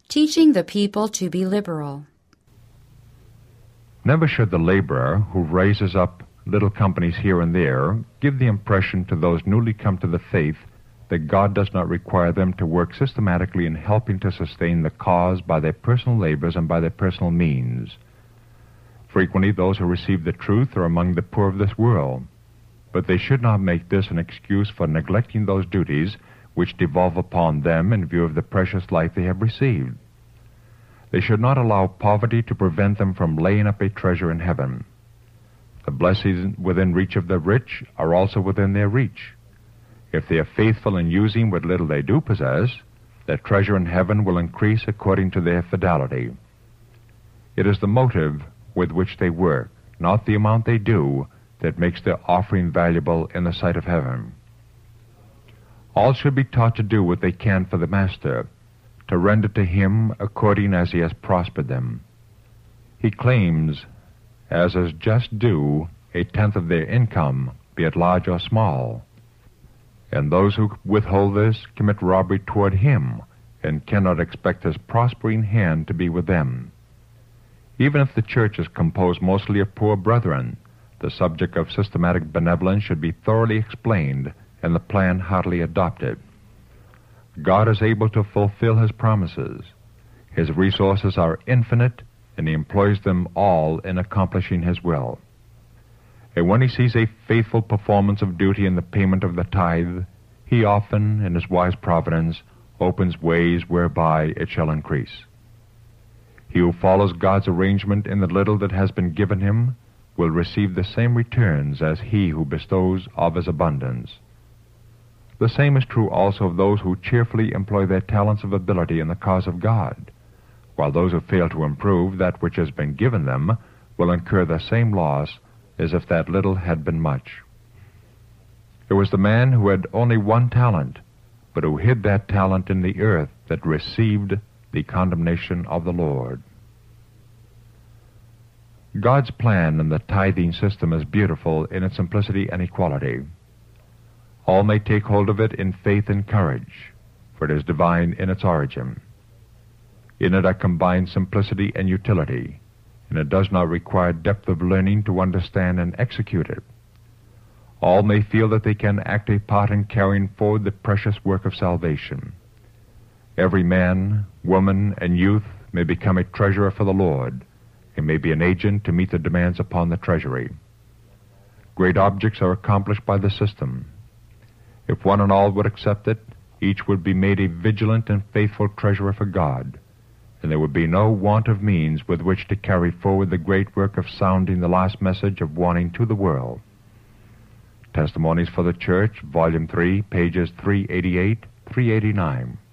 teaching the people to be liberal. Never should the laborer who raises up little companies here and there give the impression to those newly come to the faith that God does not require them to work systematically in helping to sustain the cause by their personal labors and by their personal means. Frequently, those who receive the truth are among the poor of this world, but they should not make this an excuse for neglecting those duties which devolve upon them in view of the precious life they have received. They should not allow poverty to prevent them from laying up a treasure in heaven. The blessings within reach of the rich are also within their reach. If they are faithful in using what little they do possess, their treasure in heaven will increase according to their fidelity. It is the motive with which they work, not the amount they do, that makes their offering valuable in the sight of heaven. All should be taught to do what they can for the Master, to render to him according as he has prospered them. He claims, as is just due, 1/10 of their income, be it large or small. And those who withhold this commit robbery toward him, and cannot expect his prospering hand to be with them. Even if the church is composed mostly of poor brethren, the subject of systematic benevolence should be thoroughly explained and the plan heartily adopted. God is able to fulfill his promises. His resources are infinite, and he employs them all in accomplishing his will. And when he sees a faithful performance of duty in the payment of the tithe, he often, in his wise providence, opens ways whereby it shall increase. He who follows God's arrangement in the little that has been given him will receive the same returns as he who bestows of his abundance. The same is true also of those who cheerfully employ their talents of ability in the cause of God, while those who fail to improve that which has been given them will incur the same loss as if that little had been much. There was the man who had only 1 talent, but who hid that talent in the earth, that received the condemnation of the Lord. God's plan in the tithing system is beautiful in its simplicity and equality. All may take hold of it in faith and courage, for it is divine in its origin. In it are combined simplicity and utility, and it does not require depth of learning to understand and execute it. All may feel that they can act a part in carrying forward the precious work of salvation. Every man, woman, and youth may become a treasurer for the Lord, and may be an agent to meet the demands upon the treasury. Great objects are accomplished by the system. If one and all would accept it, each would be made a vigilant and faithful treasurer for God, and there would be no want of means with which to carry forward the great work of sounding the last message of warning to the world. Testimonies for the Church, Volume 3, pages 388, 389.